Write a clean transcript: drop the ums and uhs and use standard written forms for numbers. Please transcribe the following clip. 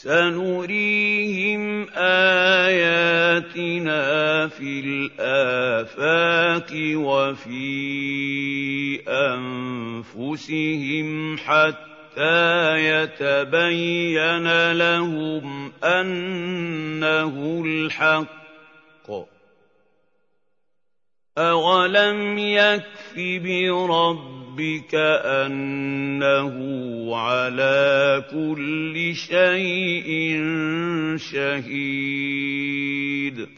سَنُرِيهِمْ آيَاتِنَا فِي الْآفَاقِ وَفِي أَنفُسِهِمْ حَتَّىٰ يَتَبَيَّنَ لَهُمْ أَنَّهُ الْحَقُّ ۗ أَوَلَمْ يَكْفِ بِرَبِّكَ أَنَّهُ عَلَىٰ كُلِّ شَيْءٍ شَهِيدٌ